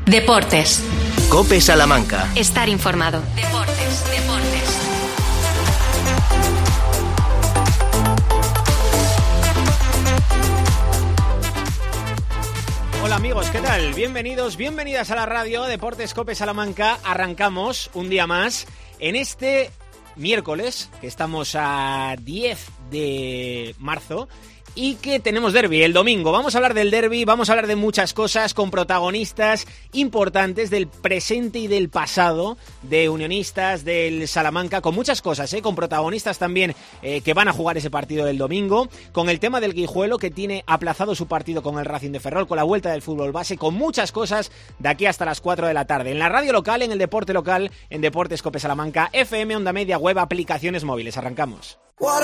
Deportes. COPE Salamanca. Estar informado. Deportes. Hola amigos, ¿qué tal? Bienvenidos, bienvenidas a la radio Deportes COPE Salamanca. Arrancamos un día más en este miércoles, que estamos a 10 de marzo, y que tenemos derbi el domingo. Vamos a hablar del derbi, vamos a hablar de muchas cosas con protagonistas importantes del presente y del pasado de Unionistas, del Salamanca, con muchas cosas, con protagonistas también que van a jugar ese partido del domingo, con el tema del Guijuelo, que tiene aplazado su partido con el Racing de Ferrol, con la vuelta del fútbol base, con muchas cosas de aquí hasta las 4 de la tarde. En la radio local, en el deporte local, en Deportes COPE Salamanca, FM, Onda Media, web, aplicaciones móviles. Arrancamos.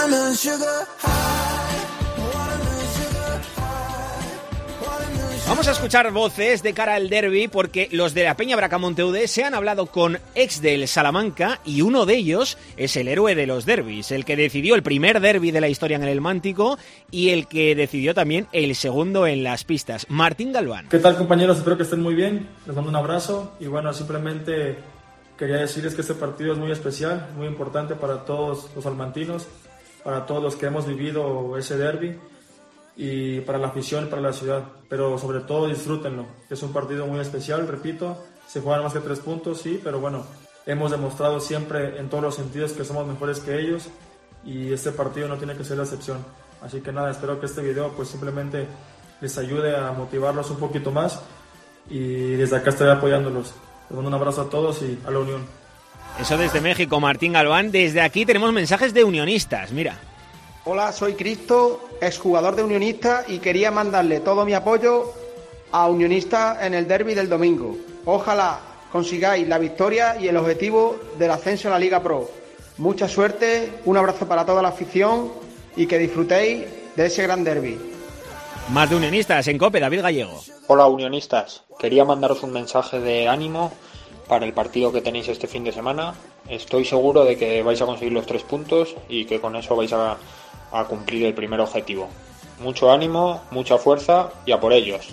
Vamos a escuchar voces de cara al derbi, porque los de la Peña Bracamonte UD se han hablado con ex del Salamanca, y uno de ellos es el héroe de los derbis, el que decidió el primer derbi de la historia en el Mántico y el que decidió también el segundo en las pistas, Martín Galván. ¿Qué tal, compañeros? Espero que estén muy bien, les mando un abrazo y bueno, simplemente quería decirles que este partido es muy especial, muy importante para todos los salmantinos, para todos los que hemos vivido ese derbi, y para la afición, para la ciudad, pero sobre todo disfrútenlo, es un partido muy especial, repito, se juegan más que 3 puntos, sí, pero bueno, hemos demostrado siempre en todos los sentidos que somos mejores que ellos y este partido no tiene que ser la excepción, así que nada, espero que este video pues simplemente les ayude a motivarlos un poquito más y desde acá estaré apoyándolos. Les mando un abrazo a todos y a la unión. Eso desde México, Martín Galván. Desde aquí tenemos mensajes de unionistas, mira. Hola, soy Cristo, exjugador de Unionistas, y quería mandarle todo mi apoyo a Unionistas en el derbi del domingo. Ojalá consigáis la victoria y el objetivo del ascenso a la Liga Pro. Mucha suerte, un abrazo para toda la afición y que disfrutéis de ese gran derbi. Más de unionistas en COPE, David Gallego. Hola unionistas, quería mandaros un mensaje de ánimo para el partido que tenéis este fin de semana. Estoy seguro de que vais a conseguir los 3 puntos y que con eso vais a cumplir el primer objetivo. Mucho ánimo, mucha fuerza y a por ellos.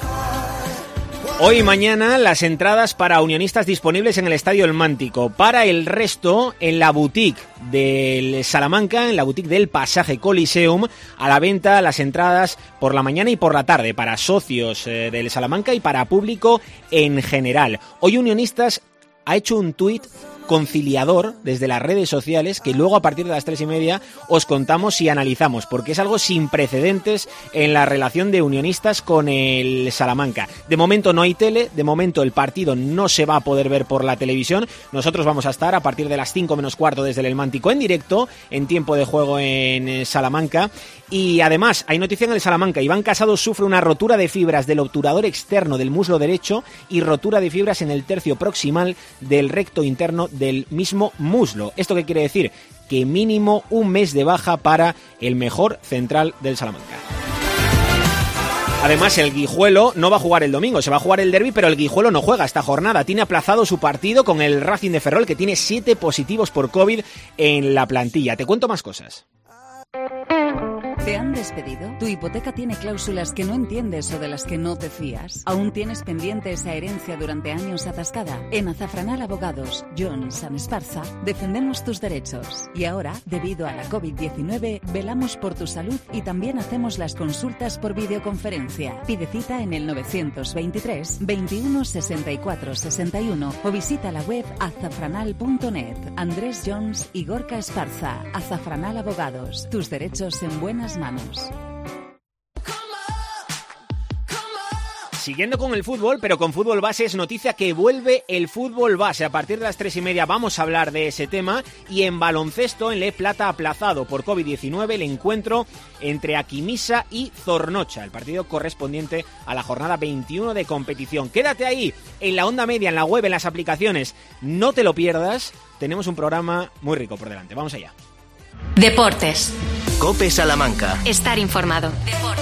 Hoy y mañana las entradas para unionistas disponibles en el Estadio El Mántico. Para el resto, en la boutique del Salamanca, en la boutique del Pasaje Coliseum, a la venta las entradas por la mañana y por la tarde para socios del Salamanca y para público en general. Hoy Unionistas ha hecho un tuit conciliador desde las redes sociales que luego a partir de las 3:30 os contamos y analizamos, porque es algo sin precedentes en la relación de unionistas con el Salamanca. De momento no hay tele, de momento el partido no se va a poder ver por la televisión. Nosotros vamos a estar a partir de las 5 menos cuarto desde el Mántico en directo, en tiempo de juego en Salamanca. Y además hay noticia en el Salamanca: Iván Casado sufre una rotura de fibras del obturador externo del muslo derecho y rotura de fibras en el tercio proximal del recto interno del mismo muslo. ¿Esto qué quiere decir? Que mínimo un mes de baja para el mejor central del Salamanca. Además, el Guijuelo no va a jugar el domingo, se va a jugar el derbi, pero el Guijuelo no juega esta jornada. Tiene aplazado su partido con el Racing de Ferrol, que tiene 7 positivos por COVID en la plantilla. Te cuento más cosas. ¿Te han despedido? ¿Tu hipoteca tiene cláusulas que no entiendes o de las que no te fías? ¿Aún tienes pendiente esa herencia durante años atascada? En Azafranal Abogados, Jones & Esparza, defendemos tus derechos. Y ahora, debido a la COVID-19, velamos por tu salud y también hacemos las consultas por videoconferencia. Pide cita en el 923 21 64 61 o visita la web azafranal.net. Andrés Jones y Gorka Esparza. Azafranal Abogados, tus derechos en buenas manos. Siguiendo con el fútbol, pero con fútbol base, es noticia que vuelve el fútbol base. A partir de las 3:30 vamos a hablar de ese tema. Y en baloncesto, en Le Plata, aplazado por COVID-19 el encuentro entre Aquimisa y Zornocha, el partido correspondiente a la jornada 21 de competición. Quédate ahí, en la Onda Media, en la web, en las aplicaciones. No te lo pierdas, tenemos un programa muy rico por delante. Vamos allá. Deportes. COPE Salamanca. Estar informado. Deportes.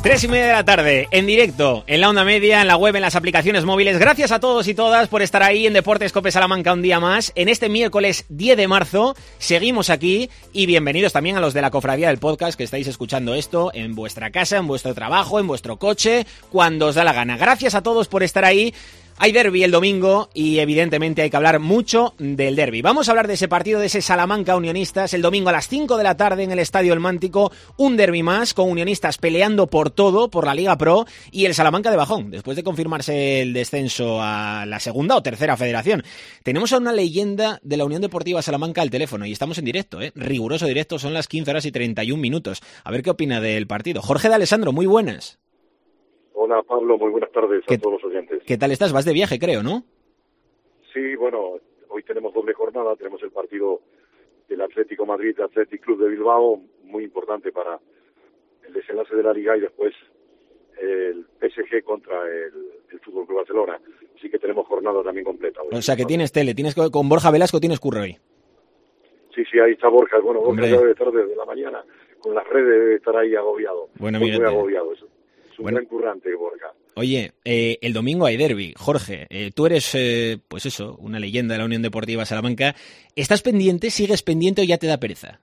3:30 de la tarde, en directo, en la onda media, en la web, en las aplicaciones móviles. Gracias a todos y todas por estar ahí en Deportes COPE Salamanca un día más. En este miércoles 10 de marzo seguimos aquí y bienvenidos también a los de la Cofradía del Podcast que estáis escuchando esto en vuestra casa, en vuestro trabajo, en vuestro coche, cuando os da la gana. Gracias a todos por estar ahí. Hay derbi el domingo y evidentemente hay que hablar mucho del derbi. Vamos a hablar de ese partido, de ese Salamanca Unionistas, el domingo a las 5 de la tarde en el Estadio El Mántico. Un derbi más con Unionistas peleando por todo, por la Liga Pro, y el Salamanca de bajón, después de confirmarse el descenso a la segunda o tercera federación. Tenemos a una leyenda de la Unión Deportiva Salamanca al teléfono y estamos en directo, riguroso directo, son las 15 horas y 31 minutos. A ver qué opina del partido. Jorge de Alessandro, muy buenas. Hola Pablo, muy buenas tardes a todos los oyentes. ¿Qué tal estás? Vas de viaje, creo, ¿no? Sí, bueno, hoy tenemos doble jornada, tenemos el partido del Atlético Madrid, Athletic Club de Bilbao, muy importante para el desenlace de la Liga, y después el PSG contra el Fútbol Club Barcelona. Así que tenemos jornada también completa. O sea que tienes tele, con Borja Velasco tienes curro hoy. Sí, ahí está Borja. Bueno, Borja ya debe estar desde la mañana, con las redes debe estar ahí agobiado. Bueno, muy agobiado eso. Un gran currante, Borja. Oye, el domingo hay derbi. Jorge, tú eres, pues eso, una leyenda de la Unión Deportiva Salamanca. ¿Estás pendiente, sigues pendiente o ya te da pereza?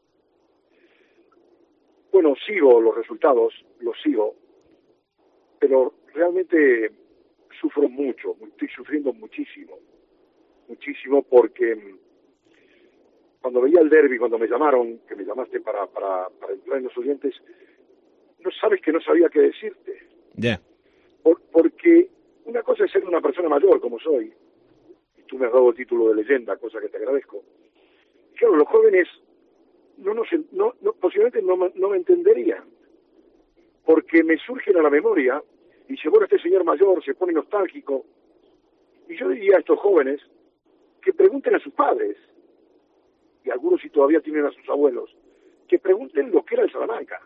Bueno, sigo los resultados, los sigo, pero realmente sufro mucho, estoy sufriendo muchísimo porque cuando veía el derbi, cuando me llamaron, que me llamaste para entrar en los oyentes, no sabes que no sabía qué decirte. Ya. Porque una cosa es ser una persona mayor, como soy, y tú me has dado el título de leyenda, cosa que te agradezco. Y claro, los jóvenes posiblemente no me entenderían, porque me surgen a la memoria, y dice, bueno, este señor mayor se pone nostálgico, y yo diría a estos jóvenes que pregunten a sus padres, y algunos si todavía tienen a sus abuelos, que pregunten lo que era el Salamanca.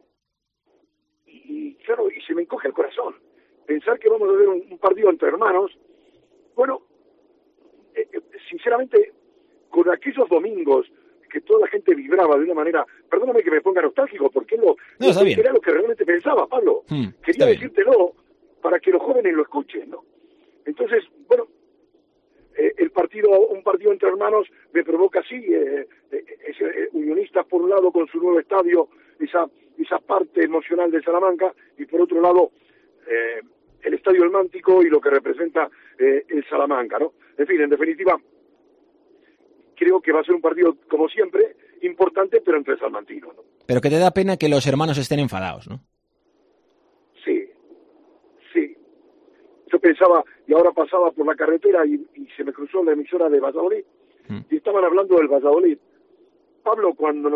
Y claro, y se me encoge el corazón pensar que vamos a ver un partido entre hermanos. Bueno, sinceramente, con aquellos domingos que toda la gente vibraba de una manera, perdóname que me ponga nostálgico, porque era lo que realmente pensaba, Pablo. Quería decírtelo para que los jóvenes lo escuchen, ¿no? Entonces, bueno, un partido entre hermanos me provoca así, Unionistas por un lado con su nuevo estadio, esa parte emocional de Salamanca, y por otro lado el Estadio El Mántico y lo que representa el Salamanca, ¿no? En fin, en definitiva, creo que va a ser un partido, como siempre, importante, pero entre salmantinos, ¿no? Pero que te da pena que los hermanos estén enfadados, ¿no? Sí. Yo pensaba, y ahora pasaba por la carretera y se me cruzó la emisora de Valladolid, y estaban hablando del Valladolid. Pablo, cuando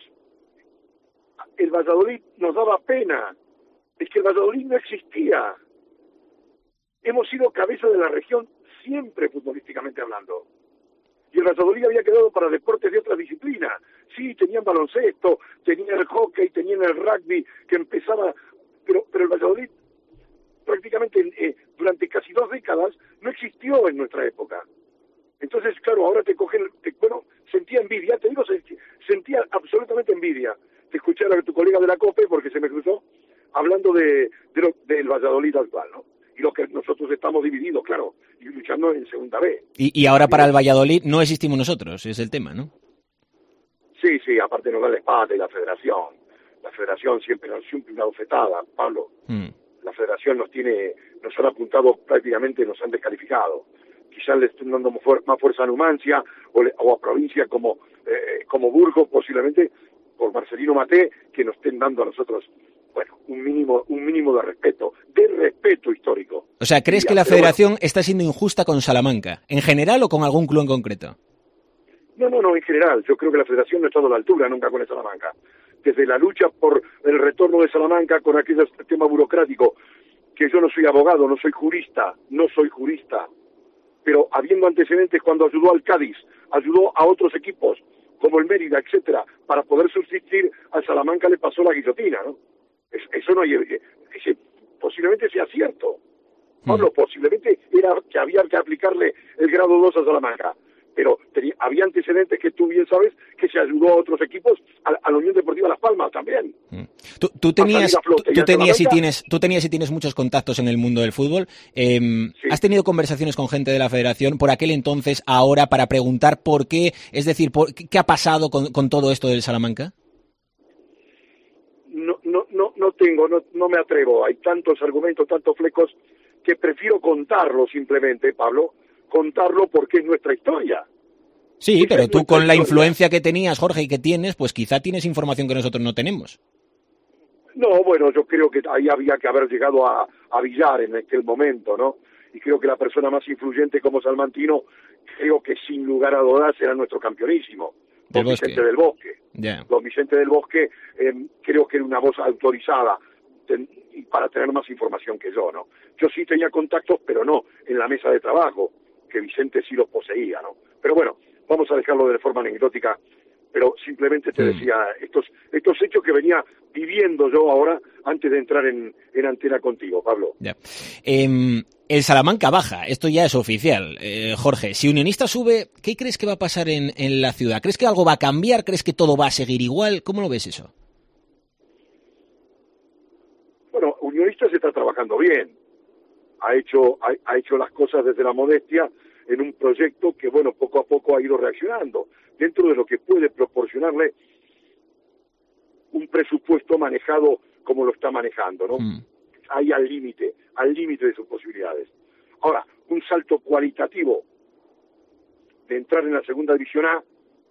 el Valladolid nos daba pena, es que el Valladolid no existía. Hemos sido cabeza de la región siempre, futbolísticamente hablando. Y el Valladolid había quedado para deportes de otra disciplina. Sí, tenían baloncesto, tenían el hockey, tenían el rugby, que empezaba... Pero el Valladolid prácticamente durante casi 2 décadas no existió en nuestra época. Entonces, claro, ahora sentía envidia, te digo, sentía absolutamente envidia de escuchar a tu colega de la COPE, porque se me cruzó, hablando del Valladolid actual, ¿no? Y lo que nosotros estamos divididos, claro, y luchando en segunda B. Y ahora para el Valladolid no existimos nosotros, es el tema, ¿no? Sí, aparte nos da la espalda y la federación. La federación siempre una bofetada, Pablo. La federación nos han apuntado prácticamente, nos han descalificado. Quizás le estén dando más fuerza a Numancia o a provincia como Burgos, posiblemente por Marcelino Maté, que nos estén dando a nosotros, bueno, un mínimo de respeto histórico. O sea, ¿crees que la federación está siendo injusta con Salamanca, en general o con algún club en concreto? No, en general. Yo creo que la federación no ha estado a la altura nunca con el Salamanca. Desde la lucha por el retorno de Salamanca con aquel tema burocrático, que yo no soy abogado, no soy jurista, pero habiendo antecedentes cuando ayudó al Cádiz, ayudó a otros equipos, como el Mérida, etcétera, para poder subsistir, al Salamanca le pasó la guillotina, ¿no? Eso no hay... posiblemente sea cierto. Pablo, posiblemente era que había que aplicarle el grado 2 a Salamanca, pero había antecedentes que tú bien sabes que se ayudó a otros equipos, a la Unión Deportiva Las Palmas también. Tú tenías y tienes muchos contactos en el mundo del fútbol. Sí. ¿Has tenido conversaciones con gente de la Federación por aquel entonces, ahora, para preguntar por qué? Es decir, ¿qué ha pasado con todo esto del Salamanca? No me atrevo. Hay tantos argumentos, tantos flecos, que prefiero contarlo simplemente, Pablo, contarlo porque es nuestra historia. Sí, pero tú con la influencia que tenías, Jorge, y que tienes, pues quizá tienes información que nosotros no tenemos. No, bueno, yo creo que ahí había que haber llegado a Villar en aquel momento, ¿no? Y creo que la persona más influyente como salmantino, creo que sin lugar a dudas era nuestro campeonísimo, Don Vicente del Bosque. Yeah. Don Vicente del Bosque creo que era una voz autorizada y para tener más información que yo, ¿no? Yo sí tenía contactos, pero no en la mesa de trabajo, que Vicente sí los poseía, ¿no? Pero bueno, vamos a dejarlo de forma anecdótica, pero simplemente te decía estos hechos que venía viviendo yo ahora antes de entrar en antena contigo, Pablo. Ya. El Salamanca baja, esto ya es oficial. Jorge, si Unionista sube, ¿qué crees que va a pasar en la ciudad? ¿Crees que algo va a cambiar? ¿Crees que todo va a seguir igual? ¿Cómo lo ves eso? Bueno, Unionista se está trabajando bien. Ha hecho las cosas desde la modestia en un proyecto que, bueno, poco a poco ha ido reaccionando dentro de lo que puede proporcionarle un presupuesto manejado como lo está manejando, ¿no? Ahí al límite de sus posibilidades. Ahora, un salto cualitativo de entrar en la segunda división A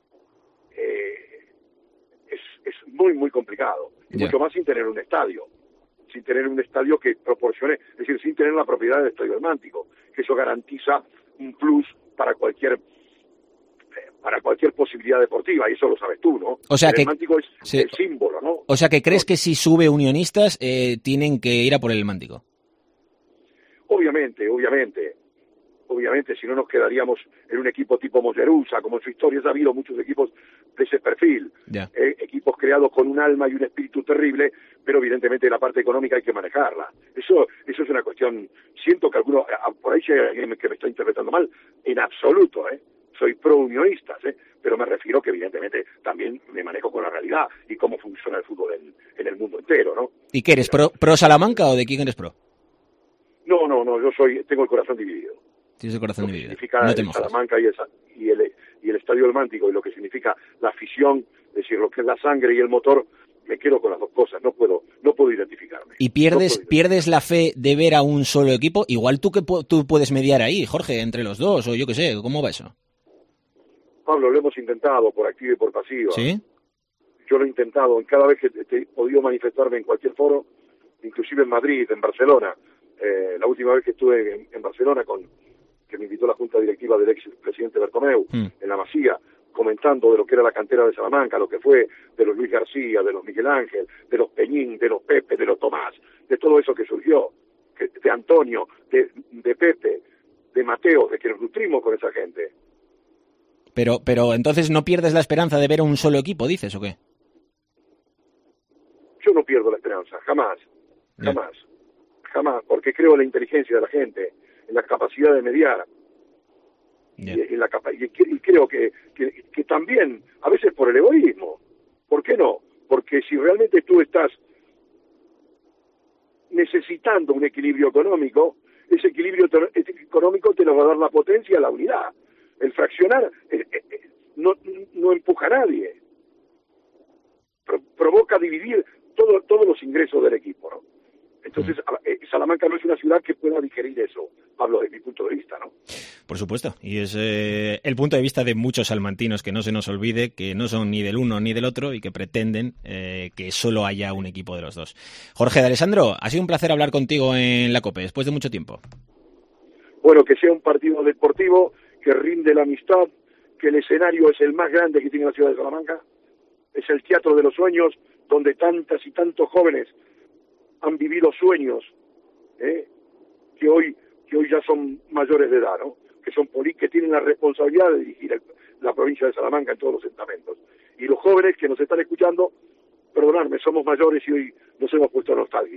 es muy, muy complicado. Y mucho más sin tener un estadio que proporcione, es decir, sin tener la propiedad del Estadio del Mántico, que eso garantiza un plus para cualquier posibilidad deportiva, y eso lo sabes tú, ¿no? O sea que el Mántico es el símbolo, ¿no? O sea que crees que si sube Unionistas tienen que ir a por el Mántico. Obviamente, si no nos quedaríamos en un equipo tipo Mollerusa, como en su historia ha habido muchos equipos de ese perfil, equipos creados con un alma y un espíritu terrible, pero evidentemente la parte económica hay que manejarla. Eso es una cuestión, siento que alguno, por ahí hay alguien que me está interpretando mal, en absoluto, soy pro-unionistas, pero me refiero que evidentemente también me manejo con la realidad y cómo funciona el fútbol en el mundo entero, ¿no? ¿Y qué eres, pro Salamanca o de quién eres pro? No, yo tengo el corazón dividido. Tienes el corazón dividido. Significa no te el mojas. Salamanca y el Estadio del Mántico, y lo que significa la afición, es decir, lo que es la sangre y el motor, me quedo con las dos cosas, no puedo identificarme. ¿Y pierdes la fe de ver a un solo equipo? Igual tú puedes mediar ahí, Jorge, entre los dos, o yo qué sé, ¿cómo va eso? Pablo, lo hemos intentado por activa y por pasiva. ¿Sí? Yo lo he intentado, cada vez que he podido manifestarme en cualquier foro, inclusive en Madrid, en Barcelona. La última vez que estuve en Barcelona, que me invitó la junta directiva del ex presidente Bertomeu, en la Masía, comentando de lo que era la cantera de Salamanca, lo que fue de los Luis García, de los Miguel Ángel, de los Peñín, de los Pepe, de los Tomás, de todo eso que surgió, de Antonio, de Pepe, de Mateo, de que nos nutrimos con esa gente. Pero entonces no pierdes la esperanza de ver a un solo equipo, ¿dices o qué? Yo no pierdo la esperanza, jamás, porque creo en la inteligencia de la gente, en la capacidad de mediar, y creo que también, a veces por el egoísmo, ¿por qué no? Porque si realmente tú estás necesitando un equilibrio económico, ese equilibrio económico te lo va a dar la potencia, la unidad. El fraccionar no empuja a nadie, provoca dividir todos los ingresos del equipo, ¿no? Entonces, Salamanca no es una ciudad que pueda digerir eso, Pablo, desde mi punto de vista, ¿no? Por supuesto, y es el punto de vista de muchos salmantinos, que no se nos olvide que no son ni del uno ni del otro y que pretenden que solo haya un equipo de los dos. Jorge de Alessandro, ha sido un placer hablar contigo en la COPE, después de mucho tiempo. Bueno, que sea un partido deportivo, que rinde la amistad, que el escenario es el más grande que tiene la ciudad de Salamanca, es el teatro de los sueños, donde tantas y tantos jóvenes han vivido sueños, que hoy ya son mayores de edad, ¿no? Que tienen la responsabilidad de dirigir la provincia de Salamanca en todos los estamentos. Y los jóvenes que nos están escuchando, perdonadme, somos mayores y hoy nos hemos puesto nostálgicos.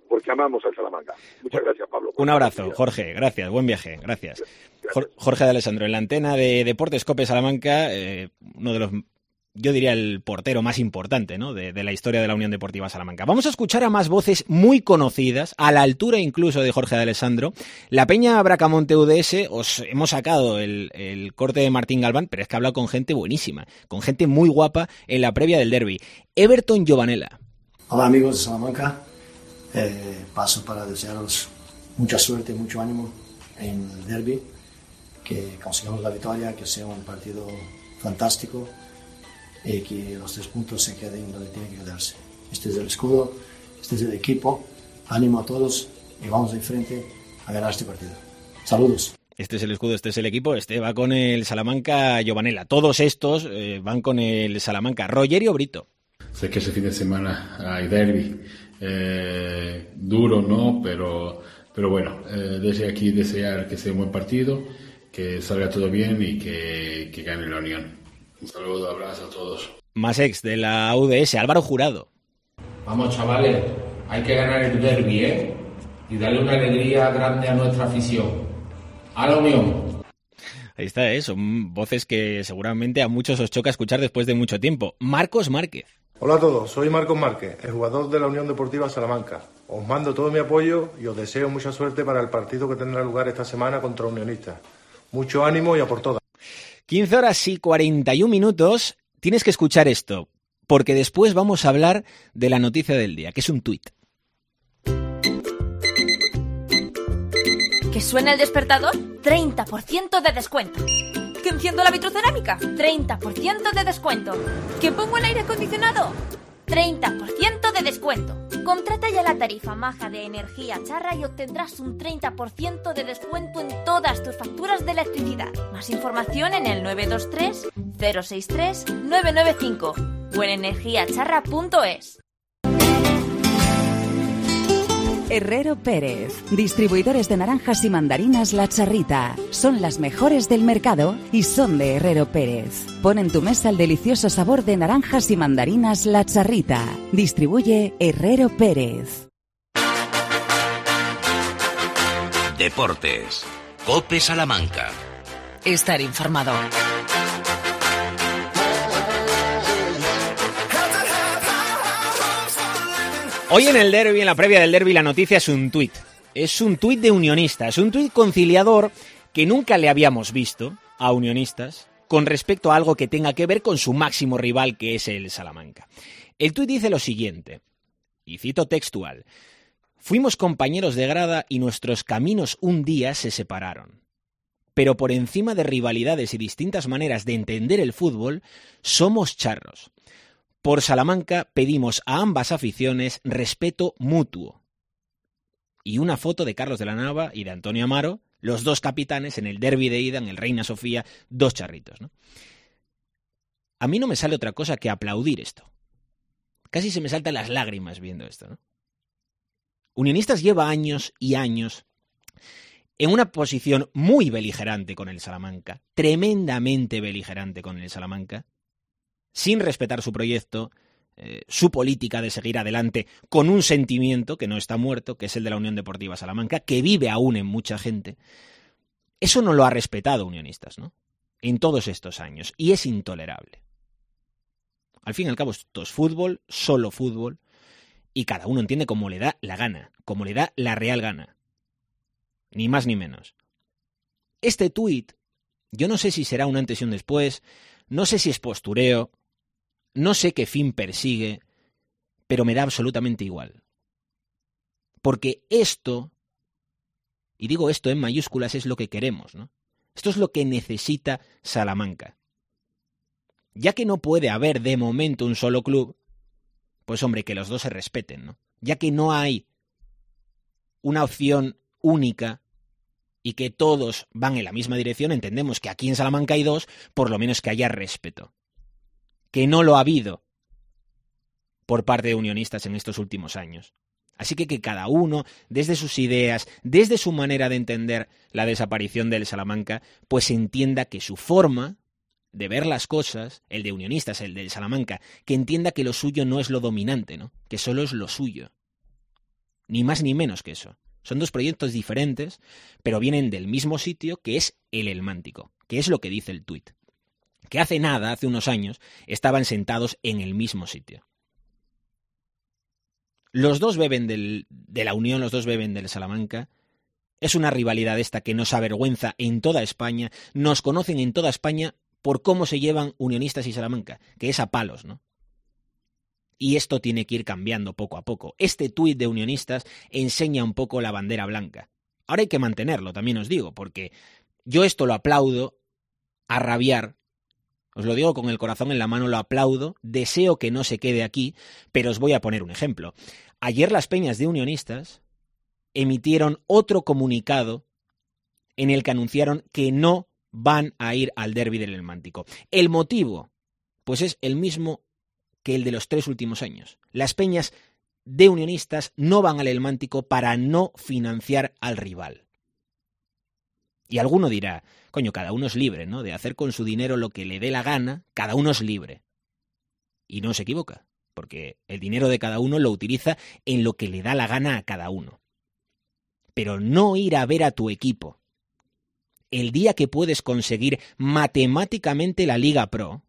porque amamos al Salamanca. Muchas gracias, Pablo. Un abrazo, Jorge, gracias, buen viaje, gracias. Jorge de Alessandro, en la antena de Deportes COPE Salamanca, uno de los, yo diría, el portero más importante, ¿no?, de la historia de la Unión Deportiva Salamanca. Vamos a escuchar a más voces muy conocidas, a la altura incluso de Jorge de Alessandro. La Peña Bracamonte UDS, os hemos sacado el corte de Martín Galván, pero es que ha hablado con gente buenísima, con gente muy guapa en la previa del derbi. Everton Giovanella. Hola amigos de Salamanca, paso para desearos mucha suerte, mucho ánimo en el derbi, que consigamos la victoria, que sea un partido fantástico y que los 3 puntos se queden donde tienen que quedarse. Este es el escudo, este es el equipo, ánimo a todos y vamos de frente a ganar este partido. Saludos. Este es el escudo, este es el equipo, este va con el Salamanca Giovanella. Todos estos van con el Salamanca. Rogerio Brito. Sé que ese fin de semana hay derbi, duro, ¿no? Pero bueno, desde aquí desear que sea un buen partido, que salga todo bien y que gane la Unión. Un saludo, abrazo a todos. Más ex de la UDS, Álvaro Jurado. Vamos, chavales, hay que ganar el derbi, ¿eh? Y darle una alegría grande a nuestra afición. ¡A la Unión! Ahí está, son voces que seguramente a muchos os choca escuchar después de mucho tiempo. Marcos Márquez. Hola a todos, soy Marcos Márquez, el jugador de la Unión Deportiva Salamanca. Os mando todo mi apoyo y os deseo mucha suerte para el partido que tendrá lugar esta semana contra Unionistas. Mucho ánimo y a por todas. 15 horas y 41 minutos. Tienes que escuchar esto, porque después vamos a hablar de la noticia del día, que es un tuit. ¿Que suena el despertador? 30% de descuento. ¿Que enciendo la vitrocerámica? 30% de descuento. ¿Que pongo el aire acondicionado? 30% de descuento. Contrata ya la tarifa maja de Energía Charra y obtendrás un 30% de descuento en todas tus facturas de electricidad. Más información en el 923 063 995 o en energiacharra.es. Herrero Pérez, distribuidores de naranjas y mandarinas La Charrita. Son las mejores del mercado y son de Herrero Pérez. Pon en tu mesa el delicioso sabor de naranjas y mandarinas La Charrita. Distribuye Herrero Pérez. Deportes. COPE Salamanca. Estar informado. Hoy en el derbi, en la previa del derbi, la noticia es un tuit. Es un tuit de Unionistas, un tuit conciliador que nunca le habíamos visto a Unionistas con respecto a algo que tenga que ver con su máximo rival, que es el Salamanca. El tuit dice lo siguiente, y cito textual: fuimos compañeros de grada y nuestros caminos un día se separaron. Pero por encima de rivalidades y distintas maneras de entender el fútbol, somos charros. Por Salamanca pedimos a ambas aficiones respeto mutuo. Y una foto de Carlos de la Nava y de Antonio Amaro, los dos capitanes en el derbi de ida, en el Reina Sofía, 2 charritos, ¿no? A mí no me sale otra cosa que aplaudir esto. Casi se me saltan las lágrimas viendo esto, ¿no? Unionistas lleva años y años en una posición muy beligerante con el Salamanca, tremendamente beligerante con el Salamanca, sin respetar su proyecto, su política de seguir adelante con un sentimiento que no está muerto, que es el de la Unión Deportiva Salamanca, que vive aún en mucha gente. Eso no lo ha respetado Unionistas, ¿no? En todos estos años, y es intolerable. Al fin y al cabo, esto es fútbol, solo fútbol, y cada uno entiende como le da la gana, como le da la real gana. Ni más ni menos. Este tuit, yo no sé si será un antes y un después, no sé si es postureo, no sé qué fin persigue, pero me da absolutamente igual. Porque esto, y digo esto en mayúsculas, es lo que queremos, ¿no? Esto es lo que necesita Salamanca. Ya que no puede haber de momento un solo club, pues hombre, que los dos se respeten, ¿no? Ya que no hay una opción única y que todos van en la misma dirección, entendemos que aquí en Salamanca hay 2, por lo menos que haya respeto. Que no lo ha habido por parte de Unionistas en estos últimos años. Así que cada uno, desde sus ideas, desde su manera de entender la desaparición del Salamanca, pues entienda que su forma de ver las cosas, el de Unionistas, el del Salamanca, que entienda que lo suyo no es lo dominante, ¿no? Que solo es lo suyo. ni más ni menos que eso. Son dos proyectos diferentes, pero vienen del mismo sitio, que es el Elmántico, que es lo que dice el tuit. Que hace unos años, estaban sentados en el mismo sitio. Los dos beben de la Unión, los dos beben del Salamanca. Es una rivalidad esta que nos avergüenza en toda España. Nos conocen en toda España por cómo se llevan Unionistas y Salamanca, que es a palos, ¿no? Y esto tiene que ir cambiando poco a poco. Este tuit de Unionistas enseña un poco la bandera blanca. Ahora hay que mantenerlo, también os digo, porque yo esto lo aplaudo a rabiar. Os lo digo con el corazón en la mano, lo aplaudo, deseo que no se quede aquí, pero os voy a poner un ejemplo. Ayer las peñas de Unionistas emitieron otro comunicado en el que anunciaron que no van a ir al derbi del Elmántico. El motivo, pues es el mismo que el de los 3 últimos años. Las peñas de Unionistas no van al Elmántico para no financiar al rival. Y alguno dirá, coño, cada uno es libre, ¿no? De hacer con su dinero lo que le dé la gana, cada uno es libre. Y no se equivoca, porque el dinero de cada uno lo utiliza en lo que le da la gana a cada uno. Pero no ir a ver a tu equipo el día que puedes conseguir matemáticamente la Liga Pro,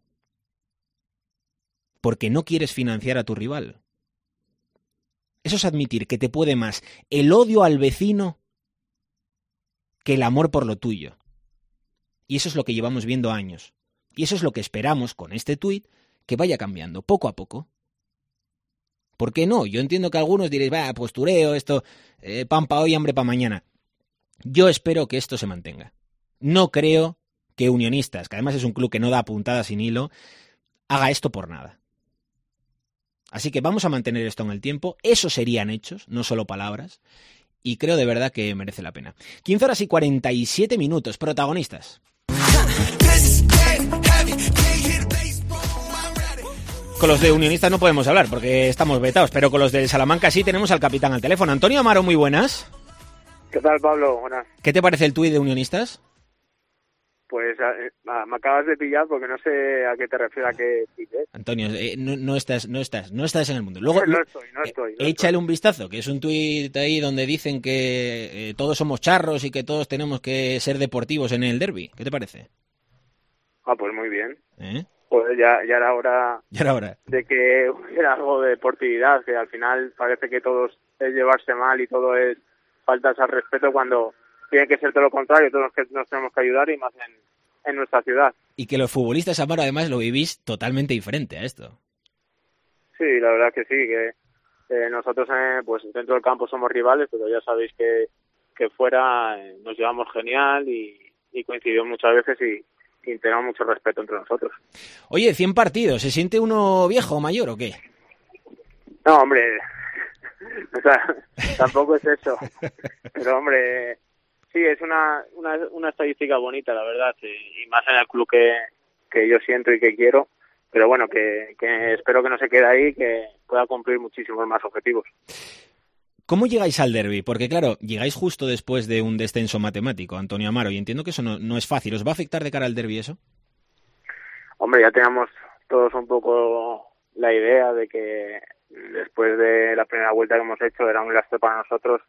porque no quieres financiar a tu rival. Eso es admitir que te puede más el odio al vecino que el amor por lo tuyo. Y eso es lo que llevamos viendo años. Y eso es lo que esperamos con este tuit, que vaya cambiando poco a poco. ¿Por qué no? Yo entiendo que algunos diréis, va, postureo, esto, pan pa' hoy, hambre pa' mañana. Yo espero que esto se mantenga. No creo que Unionistas, que además es un club que no da puntada sin hilo, haga esto por nada. Así que vamos a mantener esto en el tiempo. Eso serían hechos, no solo palabras. Y creo de verdad que merece la pena. 15 horas y 47 minutos. Protagonistas. Con los de Unionistas no podemos hablar porque estamos vetados, pero con los del Salamanca sí. Tenemos al capitán al teléfono. Antonio Amaro, muy buenas. ¿Qué tal, Pablo? Buenas. ¿Qué te parece el tuit de Unionistas? Pues me acabas de pillar porque no sé a qué te refieres, a qué dices. Antonio, no estás en el mundo. Luego, no estoy. Échale un vistazo, que es un tuit ahí donde dicen que todos somos charros y que todos tenemos que ser deportivos en el derbi. ¿Qué te parece? Ah, pues muy bien. Pues ya era hora de que hubiera algo de deportividad, que al final parece que todo es llevarse mal y todo es faltas al respeto cuando tiene que ser todo lo contrario, todos nos tenemos que ayudar y más en nuestra ciudad. Y que los futbolistas, Amaro, además lo vivís totalmente diferente a esto. Sí, la verdad que sí, que nosotros pues dentro del campo somos rivales, pero ya sabéis que fuera nos llevamos genial y coincidimos muchas veces y tenemos mucho respeto entre nosotros. Oye, 100 partidos, ¿se siente uno viejo o mayor o qué? No, hombre, o sea, tampoco es eso, pero hombre... Sí, es una estadística bonita, la verdad, y más en el club que yo siento y que quiero, pero bueno, que espero que no se quede ahí, que pueda cumplir muchísimos más objetivos. ¿Cómo llegáis al derbi? Porque claro, llegáis justo después de un descenso matemático, Antonio Amaro, y entiendo que eso no es fácil. ¿Os va a afectar de cara al derbi eso? Hombre, ya teníamos todos un poco la idea de que después de la primera vuelta que hemos hecho era un lastre para nosotros,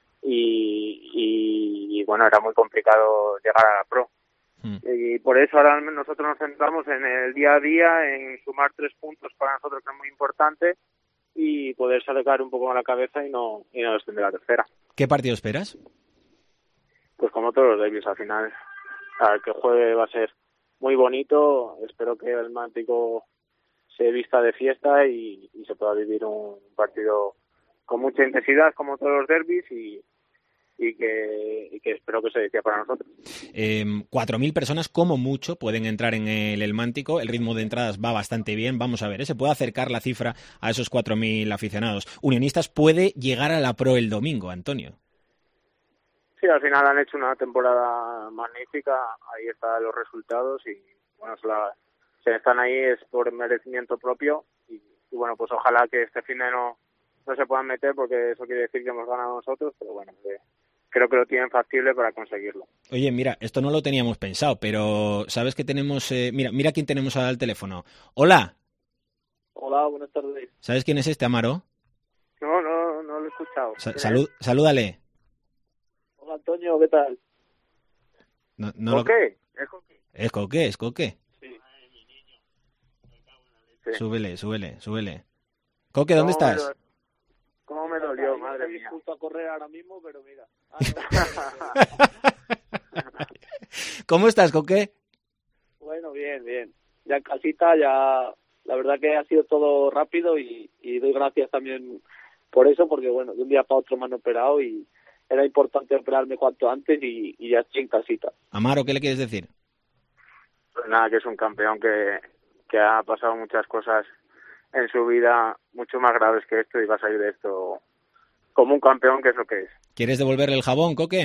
y bueno, era muy complicado llegar a la Pro. Y por eso ahora nosotros nos centramos en el día a día, en sumar 3 puntos para nosotros, que es muy importante, y poder sacar un poco a la cabeza y no descender a la tercera. ¿Qué partido esperas? Pues como todos los derbis, al final, que juegue va a ser muy bonito. Espero que el Mántico se vista de fiesta y se pueda vivir un partido con mucha intensidad, como todos los derbis, y que espero que se decida para nosotros. 4.000 personas como mucho pueden entrar en el Elmántico. El ritmo de entradas va bastante bien. Vamos a ver, se puede acercar la cifra a esos 4.000 aficionados. Unionistas puede llegar a la Pro el domingo, Antonio. Sí, al final han hecho una temporada magnífica. Ahí están los resultados y bueno, si están ahí es por merecimiento propio y bueno, pues ojalá que este fin de no se puedan meter, porque eso quiere decir que hemos ganado nosotros, pero bueno, creo que lo tienen factible para conseguirlo. Oye, mira, esto no lo teníamos pensado, pero ¿sabes que tenemos? Mira quién tenemos al teléfono. Hola. Hola, buenas tardes. ¿Sabes quién es este, Amaro? No lo escuchado. Salúdale. Hola, Antonio, ¿qué tal? No ¿Qué? ¿Es Coque? Sí. Súbele. Coque, ¿dónde estás? ¿Cómo me dolió, madre mía? Justo a correr ahora mismo, pero mira. ¿Cómo estás, Coque? Bueno, bien. Ya en casita, ya la verdad que ha sido todo rápido y doy gracias también por eso, porque bueno, de un día para otro me han operado y era importante operarme cuanto antes y ya estoy en casita. Amaro, ¿qué le quieres decir? Pues nada, que es un campeón que ha pasado muchas cosas en su vida mucho más graves que esto y va a salir de esto como un campeón, que es lo que es. ¿Quieres devolverle el jabón, Coque?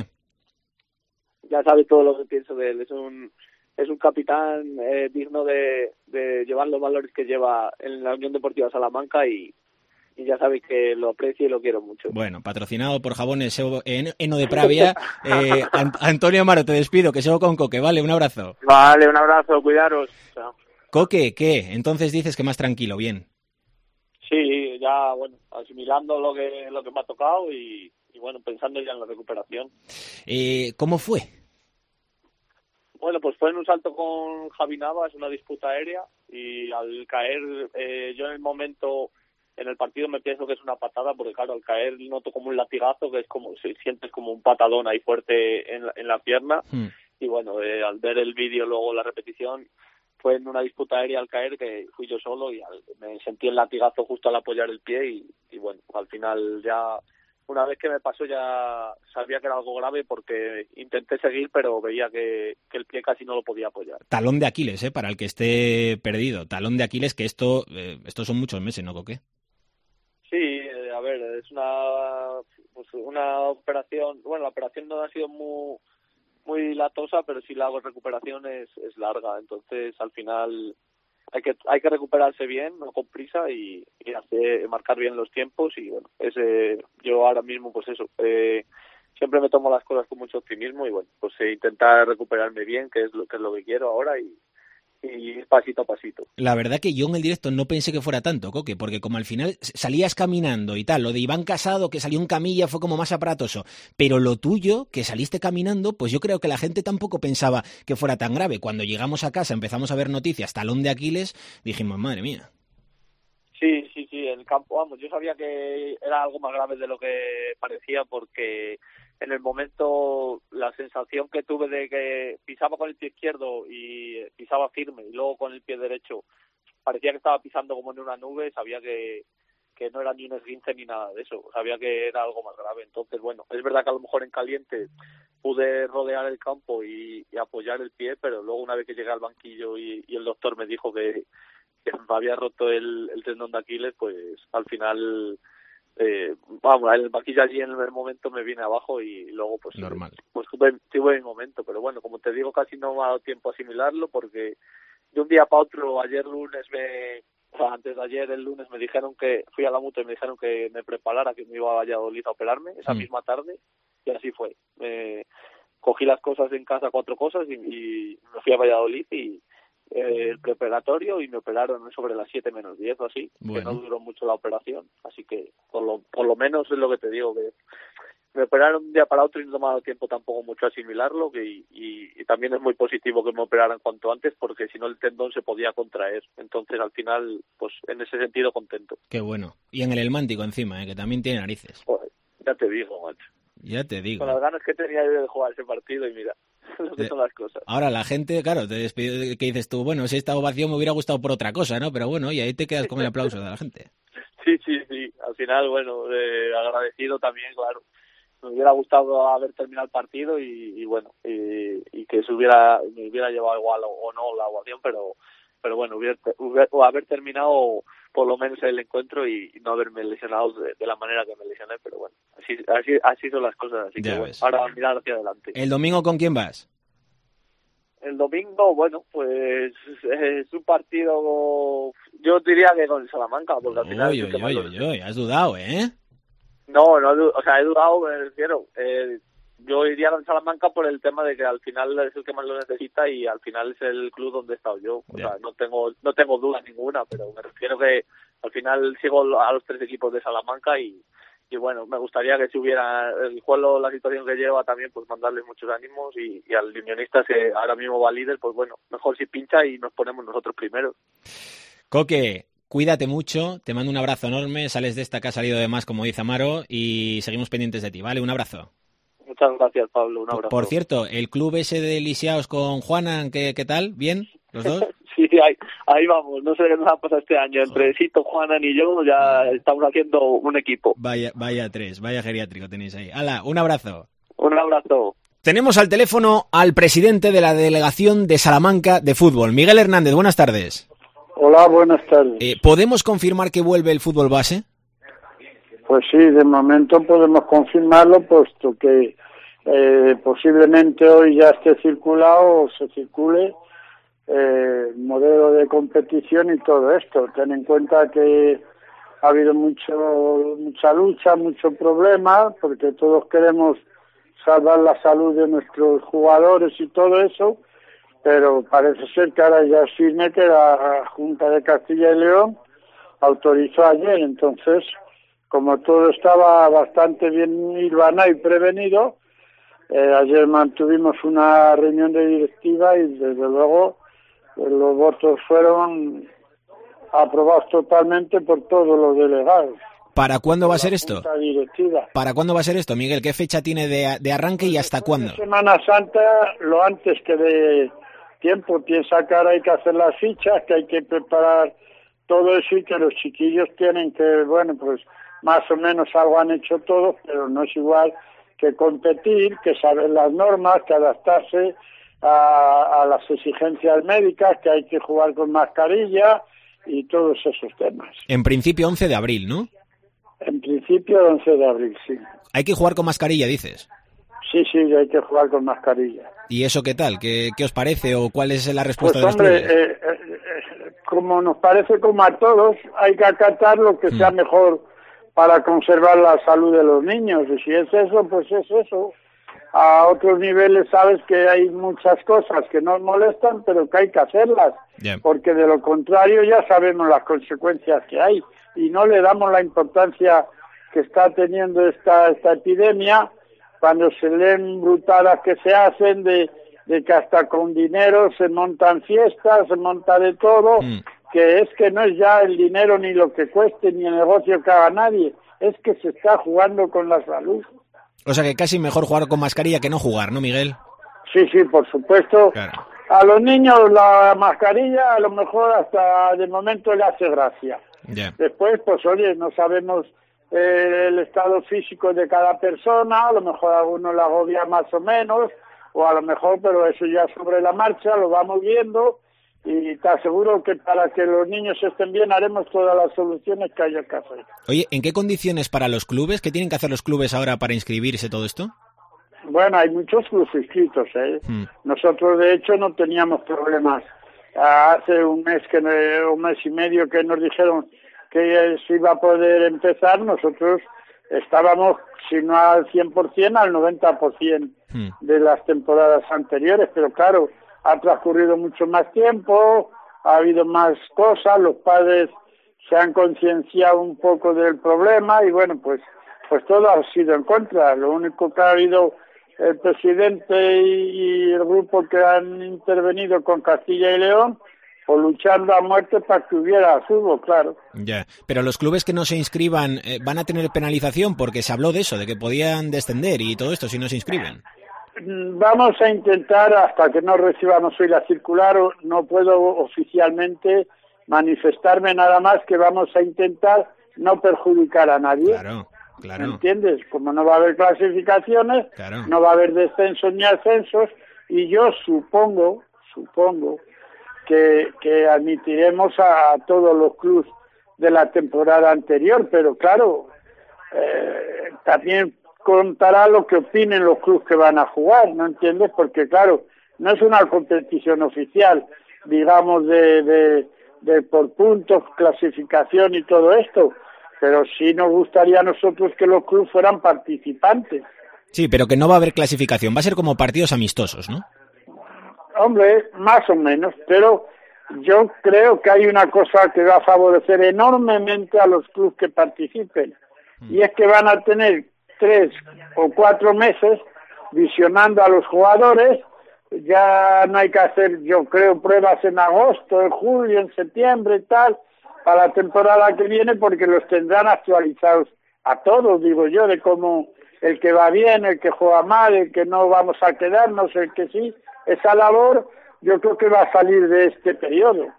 Ya sabe todo lo que pienso de él. Es un capitán digno de llevar los valores que lleva en la Unión Deportiva Salamanca y ya sabe que lo aprecio y lo quiero mucho. Bueno, patrocinado por Jabones Eno de Pravia. Antonio Amaro, te despido, que sigo con Coque, ¿vale? Un abrazo. Vale, un abrazo, cuidaros. Chao. Coque, ¿qué? Entonces dices que más tranquilo, bien. Sí, ya, bueno, asimilando lo que me ha tocado y bueno, pensando ya en la recuperación. ¿Cómo fue? Bueno, pues fue en un salto con Javi Navas, una disputa aérea, y al caer, yo en el momento, en el partido me pienso que es una patada, porque claro, al caer noto como un latigazo, que es como, sientes como un patadón ahí fuerte en la pierna, y bueno, al ver el vídeo, luego la repetición, fue en una disputa aérea al caer, que fui yo solo, y me sentí el latigazo justo al apoyar el pie, y bueno, al final ya... Una vez que me pasó ya sabía que era algo grave porque intenté seguir, pero veía que el pie casi no lo podía apoyar. Talón de Aquiles, para el que esté perdido. Talón de Aquiles, que estos son muchos meses, ¿no, Coque? Sí, a ver, es una operación... Bueno, la operación no ha sido muy latosa, pero sí la recuperación es larga. Entonces, al final... Hay que recuperarse bien, no con prisa y marcar bien los tiempos y bueno, yo ahora mismo pues eso, siempre me tomo las cosas con mucho optimismo y bueno, pues intentar recuperarme bien, que es lo que quiero ahora y ir pasito a pasito. La verdad que yo en el directo no pensé que fuera tanto, Coque, porque como al final salías caminando y tal, lo de Iván Casado, que salió en camilla, fue como más aparatoso, pero lo tuyo, que saliste caminando, pues yo creo que la gente tampoco pensaba que fuera tan grave. Cuando llegamos a casa, empezamos a ver noticias, talón de Aquiles, dijimos, madre mía. Sí, en el campo, vamos, yo sabía que era algo más grave de lo que parecía porque en el momento la sensación que tuve de que pisaba con el pie izquierdo y pisaba firme y luego con el pie derecho parecía que estaba pisando como en una nube, sabía que no era ni un esguince ni nada de eso, sabía que era algo más grave. Entonces, bueno, es verdad que a lo mejor en caliente pude rodear el campo y apoyar el pie, pero luego una vez que llegué al banquillo y el doctor me dijo que me había roto el tendón de Aquiles, pues al final... el banquillo allí en el momento me viene abajo y luego pues normal. Pues tuve mi momento, pero bueno, como te digo, casi no me ha dado tiempo a asimilarlo porque de un día para otro, antes de ayer, el lunes, me dijeron que fui a la mutua y me dijeron que me preparara, que me iba a Valladolid a operarme esa misma tarde y así fue. Cogí las cosas en casa, 4 cosas y me fui a Valladolid y el preparatorio y me operaron sobre las 7 menos 10 o así, que no duró mucho la operación, así que por lo menos es lo que te digo, que me operaron un día para otro y no me ha dado tiempo tampoco mucho a asimilarlo y también es muy positivo que me operaran cuanto antes porque si no el tendón se podía contraer, entonces al final pues en ese sentido contento. Qué bueno, y en el Elmántico encima, que también tiene narices. Joder, ya te digo, macho. Ya te digo. Con las ganas que tenía yo de jugar ese partido y mira, lo que son las cosas. Ahora la gente, claro, te despido, que dices tú, bueno, si esta ovación me hubiera gustado por otra cosa, ¿no? Pero bueno, y ahí te quedas con el aplauso de la gente. Sí. Al final, bueno, agradecido también, claro. Me hubiera gustado haber terminado el partido y bueno, y que me hubiera llevado igual o no la ovación, pero bueno, haber terminado por lo menos el encuentro y no haberme lesionado de la manera que me lesioné, pero bueno, así son las cosas, así ya que ves. Bueno, ahora mirar hacia adelante. ¿El domingo con quién vas? El domingo, bueno, pues es un partido, yo diría que con el Salamanca, porque al final... Has dudado, ¿eh? No, o sea, he dudado, me refiero. Yo iría con Salamanca por el tema de que al final es el que más lo necesita y al final es el club donde he estado yo. O sea, no tengo duda ninguna, pero me refiero que al final sigo a los 3 equipos de Salamanca y bueno, me gustaría que si hubiera el Juelo, la situación que lleva también, pues mandarle muchos ánimos y al Unionistas, que ahora mismo va líder, pues bueno, mejor si pincha y nos ponemos nosotros primero. Coque, cuídate mucho, te mando un abrazo enorme, sales de esta que ha salido de más, como dice Amaro, y seguimos pendientes de ti, ¿vale? Un abrazo. Muchas gracias, Pablo, un abrazo. Por cierto, el club ese de lisiados con Juanan, ¿qué tal? ¿Bien? ¿Los dos? Sí, ahí vamos, no sé qué nos ha pasado este año, entre Sito, Juanan y yo ya estamos haciendo un equipo. Vaya geriátrico tenéis ahí. ¡Hala, un abrazo! Un abrazo. Tenemos al teléfono al presidente de la delegación de Salamanca de fútbol, Miguel Hernández, buenas tardes. Hola, buenas tardes. ¿Podemos confirmar que vuelve el fútbol base? Pues sí, de momento podemos confirmarlo, puesto que posiblemente hoy ya esté circulado o se circule modelo de competición y todo esto. Ten en cuenta que ha habido mucha lucha, mucho problema, porque todos queremos salvar la salud de nuestros jugadores y todo eso, pero parece ser que ahora ya es firme que la Junta de Castilla y León autorizó ayer. Entonces, como todo estaba bastante bien hilvanado y prevenido, ayer mantuvimos una reunión de directiva y desde luego los votos fueron aprobados totalmente por todos los delegados. ¿Para cuándo va a ser esto? Directiva. ¿Para cuándo va a ser esto, Miguel? ¿Qué fecha tiene de arranque y hasta cuándo? Semana Santa, lo antes que de tiempo. Piensa que ahora hay que hacer las fichas, que hay que preparar todo eso y que los chiquillos tienen que, bueno, pues más o menos algo han hecho todos, pero no es igual que competir, que saber las normas, que adaptarse a las exigencias médicas, que hay que jugar con mascarilla y todos esos temas. En principio 11 de abril, ¿no? En principio 11 de abril, sí. Hay que jugar con mascarilla, dices. Sí, hay que jugar con mascarilla. ¿Y eso qué tal? ¿Qué os parece o cuál es la respuesta pues, de los clubes? Como nos parece como a todos, hay que acatar lo que sea mejor para conservar la salud de los niños. Y si es eso, pues es eso. A otros niveles sabes que hay muchas cosas que nos molestan, pero que hay que hacerlas. Yeah. Porque de lo contrario ya sabemos las consecuencias que hay. Y no le damos la importancia que está teniendo esta epidemia cuando se leen brutadas que se hacen de que hasta con dinero se montan fiestas, se monta de todo, que es que no es ya el dinero ni lo que cueste ni el negocio que haga nadie, es que se está jugando con la salud. O sea que casi mejor jugar con mascarilla que no jugar, ¿no, Miguel? Sí, por supuesto. Claro. A los niños la mascarilla a lo mejor hasta de momento le hace gracia. Yeah. Después, pues oye, no sabemos el estado físico de cada persona, a lo mejor a alguno le agobia más o menos, o a lo mejor, pero eso ya sobre la marcha lo vamos viendo, y te aseguro que para que los niños estén bien haremos todas las soluciones que haya que hacer. Oye, ¿en qué condiciones para los clubes? ¿Qué tienen que hacer los clubes ahora para inscribirse todo esto? Bueno, hay muchos clubes inscritos, ¿eh? Nosotros, de hecho, no teníamos problemas. Hace un mes y medio que nos dijeron que se iba a poder empezar, nosotros estábamos, si no al 100%, al 90% de las temporadas anteriores, pero claro, ha transcurrido mucho más tiempo, ha habido más cosas, los padres se han concienciado un poco del problema y bueno, pues todo ha sido en contra. Lo único que ha habido el presidente y el grupo que han intervenido con Castilla y León, o luchando a muerte para que hubiera fútbol, claro. Ya, pero los clubes que no se inscriban van a tener penalización porque se habló de eso, de que podían descender y todo esto si no se inscriben. Vamos a intentar, hasta que no recibamos hoy la circular, no puedo oficialmente manifestarme nada más, que vamos a intentar no perjudicar a nadie. Claro. ¿Me entiendes? Como no va a haber clasificaciones, no va a haber descensos ni ascensos, y yo supongo que admitiremos a todos los clubes de la temporada anterior, pero claro, también contará lo que opinen los clubes que van a jugar, ¿no entiendes? Porque claro, no es una competición oficial, digamos, de por puntos, clasificación y todo esto, pero sí nos gustaría a nosotros que los clubes fueran participantes. Sí, pero que no va a haber clasificación, va a ser como partidos amistosos, ¿no? Hombre, más o menos, pero yo creo que hay una cosa que va a favorecer enormemente a los clubes que participen, y es que van a tener 3 o 4 meses visionando a los jugadores. Ya no hay que hacer, yo creo, pruebas en agosto, en julio, en septiembre y tal, para la temporada que viene, porque los tendrán actualizados a todos, digo yo, de cómo el que va bien, el que juega mal, el que no vamos a quedarnos, el que sí. Esa labor yo creo que va a salir de este periodo.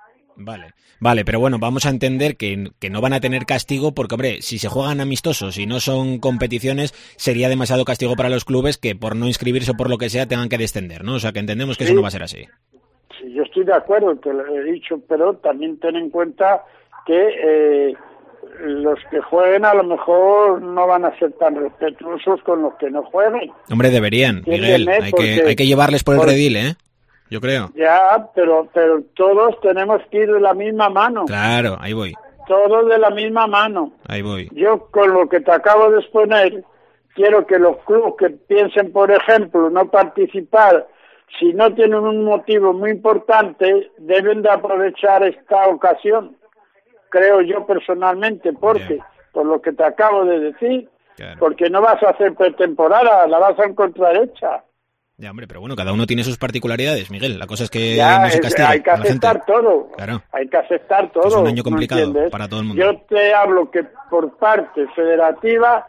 Vale, pero bueno, vamos a entender que no van a tener castigo porque, hombre, si se juegan amistosos y no son competiciones, sería demasiado castigo para los clubes que por no inscribirse o por lo que sea tengan que descender, ¿no? O sea, que entendemos que eso no va a ser así. Sí, yo estoy de acuerdo, te lo he dicho, pero también ten en cuenta que los que jueguen a lo mejor no van a ser tan respetuosos con los que no jueguen. Hombre, deberían, Miguel, hay que llevarles por el redil, ¿eh? Yo creo. Ya, pero todos tenemos que ir de la misma mano. Claro, ahí voy. Todos de la misma mano. Ahí voy. Yo, con lo que te acabo de exponer, quiero que los clubes que piensen, por ejemplo, no participar, si no tienen un motivo muy importante, deben de aprovechar esta ocasión, creo yo personalmente, porque, por lo que te acabo de decir, porque no vas a hacer pretemporada, la vas a encontrar hecha. Ya, hombre, pero bueno, cada uno tiene sus particularidades, Miguel. La cosa es que ya, no se castiga. Hay que aceptar todo. Claro. Hay que aceptar todo. Es un año complicado ¿no para todo el mundo. Yo te hablo que por parte federativa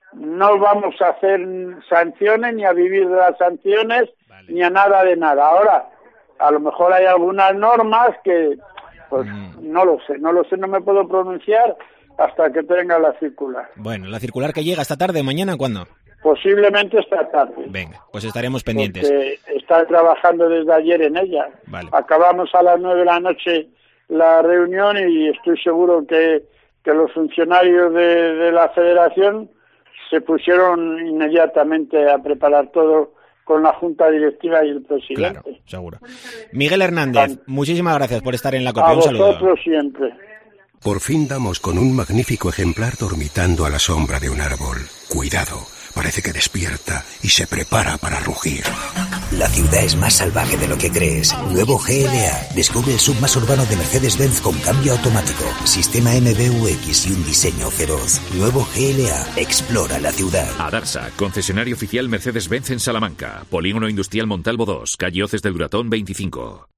no vamos a hacer sanciones, ni a vivir de las sanciones, ni a nada de nada. Ahora, a lo mejor hay algunas normas que, pues, no lo sé, no me puedo pronunciar hasta que tenga la circular. Bueno, la circular que llega esta tarde, mañana, ¿cuándo? Posiblemente esta tarde. Venga, pues estaremos pendientes. Porque está trabajando desde ayer en ella. Vale. Acabamos a las 9 de la noche la reunión y estoy seguro que los funcionarios de la federación se pusieron inmediatamente a preparar todo con la junta directiva y el presidente. Claro, seguro. Miguel Hernández, muchísimas gracias por estar en la COPE. A Un saludo. vosotros siempre. Por fin damos con un magnífico ejemplar dormitando a la sombra de un árbol. Cuidado, parece que despierta y se prepara para rugir. La ciudad es más salvaje de lo que crees. Nuevo GLA. Descubre el sub más urbano de Mercedes-Benz con cambio automático, sistema MBUX y un diseño feroz. Nuevo GLA. Explora la ciudad. Adarsa, concesionario oficial Mercedes-Benz en Salamanca. Polígono Industrial Montalvo 2, calle Hoces del Duratón 25.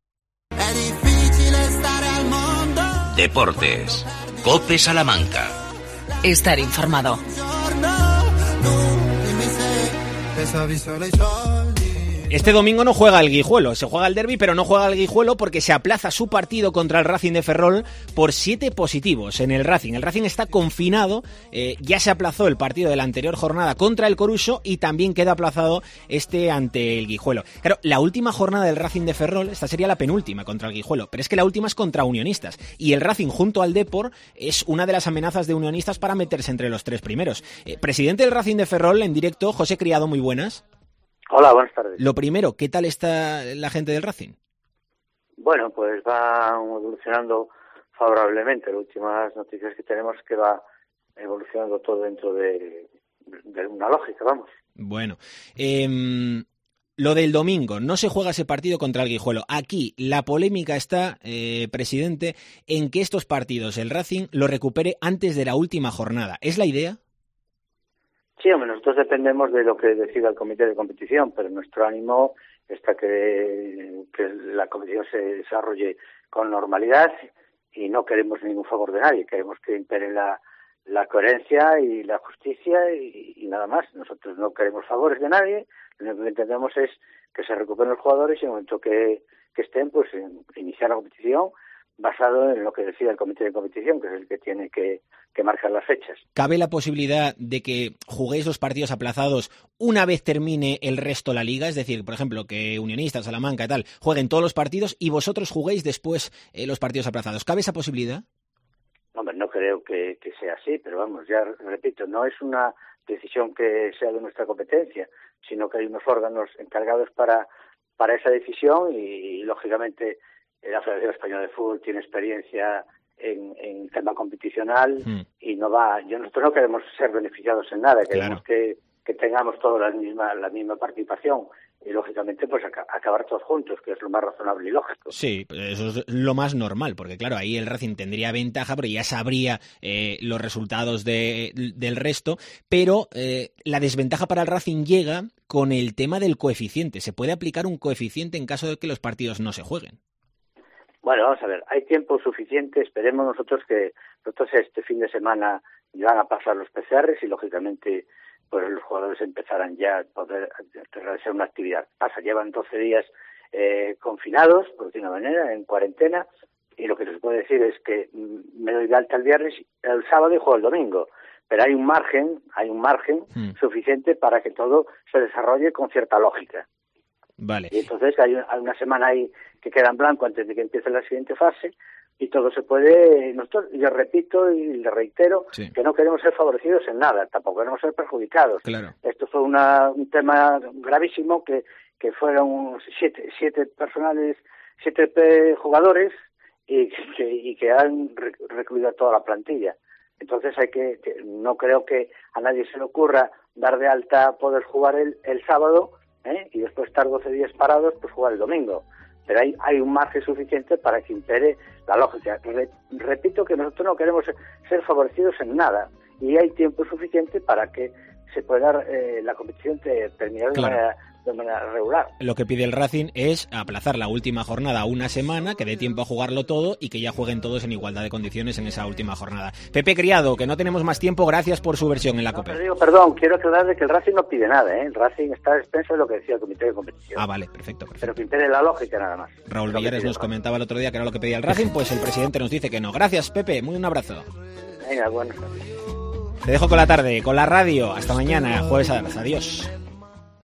Deportes. COPE Salamanca. Estar informado. Este domingo no juega el Guijuelo, se juega el derbi, pero no juega el Guijuelo porque se aplaza su partido contra el Racing de Ferrol por 7 positivos en el Racing. El Racing está confinado, ya se aplazó el partido de la anterior jornada contra el Coruso y también queda aplazado este ante el Guijuelo. Claro, la última jornada del Racing de Ferrol, esta sería la penúltima contra el Guijuelo, pero es que la última es contra Unionistas y el Racing junto al Depor es una de las amenazas de Unionistas para meterse entre los 3 primeros. Presidente del Racing de Ferrol en directo, José Criado, muy buenas. Hola, buenas tardes. Lo primero, ¿qué tal está la gente del Racing? Bueno, pues va evolucionando favorablemente. Las últimas noticias que tenemos es que va evolucionando todo dentro de una lógica, vamos. Bueno, lo del domingo, no se juega ese partido contra el Guijuelo. Aquí la polémica está, presidente, en que estos partidos el Racing lo recupere antes de la última jornada. ¿Es la idea? Sí, hombre, nosotros dependemos de lo que decida el comité de competición, pero nuestro ánimo está que la competición se desarrolle con normalidad y no queremos ningún favor de nadie, queremos que impere la coherencia y la justicia y nada más. Nosotros no queremos favores de nadie, lo único que entendemos es que se recuperen los jugadores y en el momento que estén, pues iniciar la competición basado en lo que decida el comité de competición, que es el que tiene que marcar las fechas. ¿Cabe la posibilidad de que juguéis los partidos aplazados una vez termine el resto de la liga? Es decir, por ejemplo, que Unionistas, Salamanca y tal jueguen todos los partidos y vosotros juguéis después los partidos aplazados. ¿Cabe esa posibilidad? Hombre, no creo que sea así, pero vamos, ya repito, no es una decisión que sea de nuestra competencia, sino que hay unos órganos encargados para esa decisión y lógicamente, la Federación Española de Fútbol tiene experiencia en tema competicional y nosotros no queremos ser beneficiados en nada, queremos que tengamos todos la misma participación y lógicamente pues acabar todos juntos, que es lo más razonable y lógico. Sí, eso es lo más normal, porque claro, ahí el Racing tendría ventaja, porque ya sabría los resultados del resto, pero la desventaja para el Racing llega con el tema del coeficiente. ¿Se puede aplicar un coeficiente en caso de que los partidos no se jueguen? Bueno, vamos a ver, hay tiempo suficiente, esperemos nosotros este fin de semana van a pasar los PCRs y lógicamente pues los jugadores empezarán ya a poder realizar una actividad. Llevan 12 días confinados, por decir una manera, en cuarentena, y lo que se puede decir es que me doy de alta el viernes, el sábado y juego el domingo. Pero hay un margen suficiente para que todo se desarrolle con cierta lógica. Vale. Y entonces hay una semana ahí que queda en blanco antes de que empiece la siguiente fase y todo se puede. Nosotros, yo repito y le reitero, que no queremos ser favorecidos en nada, tampoco queremos ser perjudicados. Claro. Esto fue un tema gravísimo que fueron siete jugadores y que han recluido a toda la plantilla. Entonces no creo que a nadie se le ocurra dar de alta poder jugar el sábado, y después estar 12 días parados, pues jugar el domingo. Pero hay un margen suficiente para que impere la lógica. Repito que nosotros no queremos ser favorecidos en nada y hay tiempo suficiente para que se pueda la competición terminar de manera regular. Lo que pide el Racing es aplazar la última jornada una semana, que dé tiempo a jugarlo todo y que ya jueguen todos en igualdad de condiciones en esa última jornada. Pepe Criado, que no tenemos más tiempo, gracias por su versión en la COPE. Perdón, quiero aclarar de que el Racing no pide nada, El Racing está a expensas de lo que decía el comité de competición. Ah, vale, perfecto. Pero que impere la lógica nada más. Raúl Villares nos comentaba el otro día que era lo que pedía el Racing, pues el presidente nos dice que no. Gracias, Pepe, un abrazo. Venga, bueno. Te dejo con la tarde, con la radio. Hasta mañana, jueves. Adiós.